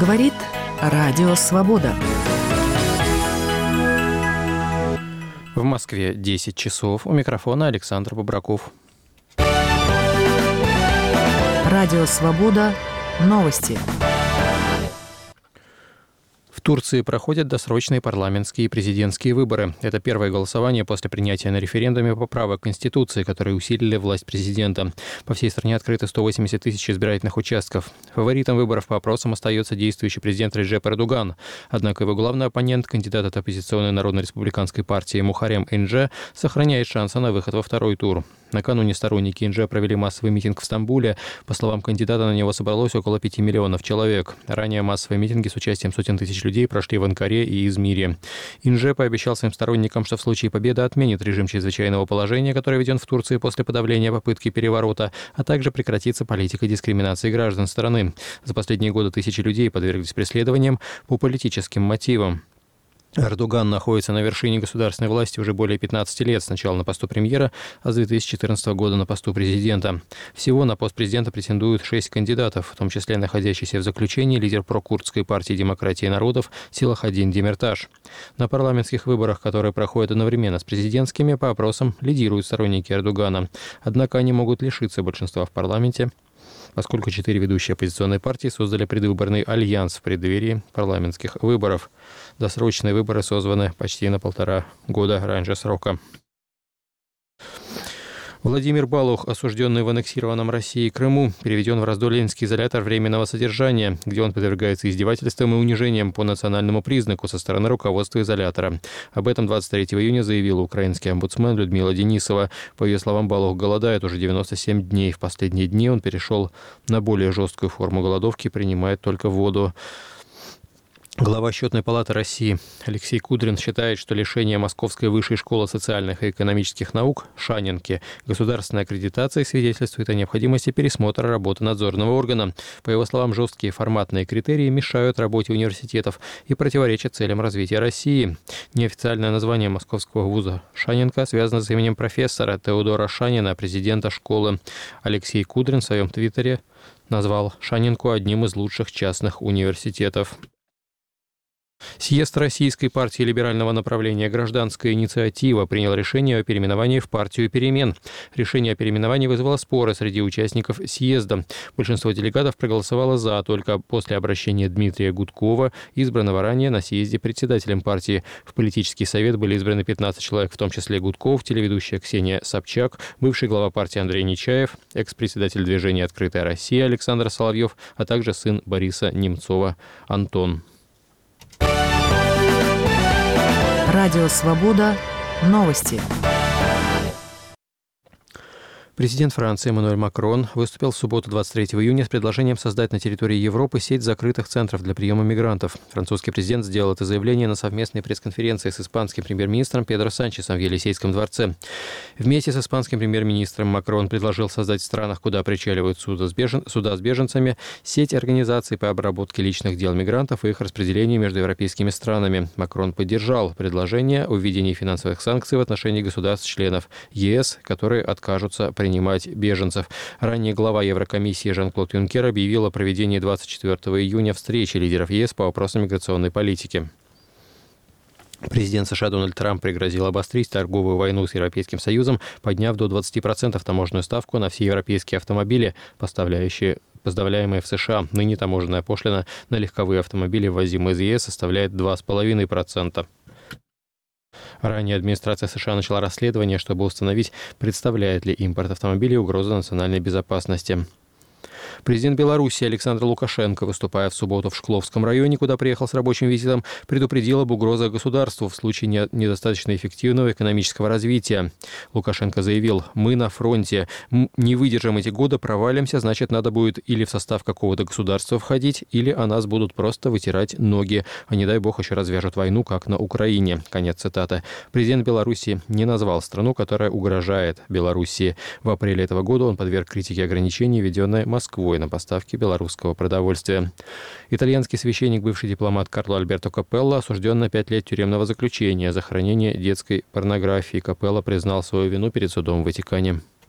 Говорит Радио Свобода. В Москве 10 часов. У микрофона Александр Бобраков. Радио Свобода. Новости. В Турции проходят досрочные парламентские и президентские выборы. Это первое голосование после принятия на референдуме поправок Конституции, которые усилили власть президента. По всей стране открыты 180 тысяч избирательных участков. Фаворитом выборов по опросам остается действующий президент Реджеп Эрдоган. Однако его главный оппонент, кандидат от оппозиционной Народно-республиканской партии Мухаррем Инже, сохраняет шансы на выход во второй тур. Накануне сторонники Инже провели массовый митинг в Стамбуле. По словам кандидата, на него собралось около 5 миллионов человек. Ранее массовые митинги с участием сотен тысяч людей прошли в Анкаре и Измире. Инже пообещал своим сторонникам, что в случае победы отменит режим чрезвычайного положения, который введен в Турции после подавления попытки переворота, а также прекратится политика дискриминации граждан страны. За последние годы тысячи людей подверглись преследованиям по политическим мотивам. Эрдоган находится на вершине государственной власти уже более 15 лет, сначала на посту премьера, а с 2014 года на посту президента. Всего на пост президента претендуют 6 кандидатов, в том числе находящийся в заключении лидер прокурдской партии «Демократии народов» Силахадин Демирташ. На парламентских выборах, которые проходят одновременно с президентскими, по опросам лидируют сторонники Эрдогана. Однако они могут лишиться большинства в парламенте, поскольку 4 ведущие оппозиционные партии создали предвыборный альянс в преддверии парламентских выборов. Досрочные выборы созваны почти на 1,5 года раньше срока. Владимир Балух, осужденный в аннексированном Россией Крыму, переведен в Раздольинский изолятор временного содержания, где он подвергается издевательствам и унижениям по национальному признаку со стороны руководства изолятора. Об этом 23 июня заявила украинский омбудсмен Людмила Денисова. По ее словам, Балух голодает уже 97 дней. В последние дни он перешел на более жесткую форму голодовки, принимает только воду. Глава Счетной палаты России Алексей Кудрин считает, что лишение Московской высшей школы социальных и экономических наук Шанинки государственной аккредитации свидетельствует о необходимости пересмотра работы надзорного органа. По его словам, жесткие форматные критерии мешают работе университетов и противоречат целям развития России. Неофициальное название московского вуза Шанинка связано с именем профессора Теодора Шанина, президента школы. Алексей Кудрин в своем твиттере назвал Шанинку одним из лучших частных университетов. Съезд Российской партии либерального направления «Гражданская инициатива» принял решение о переименовании в партию «Перемен». Решение о переименовании вызвало споры среди участников съезда. Большинство делегатов проголосовало «за», только после обращения Дмитрия Гудкова, избранного ранее на съезде председателем партии. В политический совет были избраны 15 человек, в том числе Гудков, телеведущая Ксения Собчак, бывший глава партии Андрей Нечаев, экс-председатель движения «Открытая Россия» Александр Соловьев, а также сын Бориса Немцова Антон. Радио Свобода. Новости. Президент Франции Эммануэль Макрон выступил в субботу 23 июня с предложением создать на территории Европы сеть закрытых центров для приема мигрантов. Французский президент сделал это заявление на совместной пресс-конференции с испанским премьер-министром Педро Санчесом в Елисейском дворце. Вместе с испанским премьер-министром Макрон предложил создать в странах, куда причаливают суда с беженцами, сеть организаций по обработке личных дел мигрантов и их распределению между европейскими странами. Макрон поддержал предложение о введении финансовых санкций в отношении государств-членов ЕС, которые откажутся принимать беженцев. Ранее глава Еврокомиссии Жан-Клод Юнкер объявил о проведении 24 июня встречи лидеров ЕС по вопросам миграционной политики. Президент США Дональд Трамп пригрозил обострить торговую войну с Европейским Союзом, подняв до 20% таможенную ставку на все европейские автомобили, поставляемые в США. Ныне таможенная пошлина на легковые автомобили, ввозимые из ЕС, составляет 2,5%. Ранее администрация США начала расследование, чтобы установить, представляет ли импорт автомобилей угрозу национальной безопасности. Президент Беларуси Александр Лукашенко, выступая в субботу в Шкловском районе, куда приехал с рабочим визитом, предупредил об угрозах государству в случае недостаточно эффективного экономического развития. Лукашенко заявил: «Мы на фронте. Не выдержим эти годы, провалимся, значит, надо будет или в состав какого-то государства входить, или о нас будут просто вытирать ноги. А не дай бог еще развяжут войну, как на Украине». Конец цитаты. Президент Беларуси не назвал страну, которая угрожает Белоруссии. В апреле этого года он подверг критике ограничений, введенные Москвой на поставки белорусского продовольствия. Итальянский священник, бывший дипломат Карло Альберто Капелло, осужден на 5 лет тюремного заключения за хранение детской порнографии. Капелло признал свою вину перед судом в Ватикане.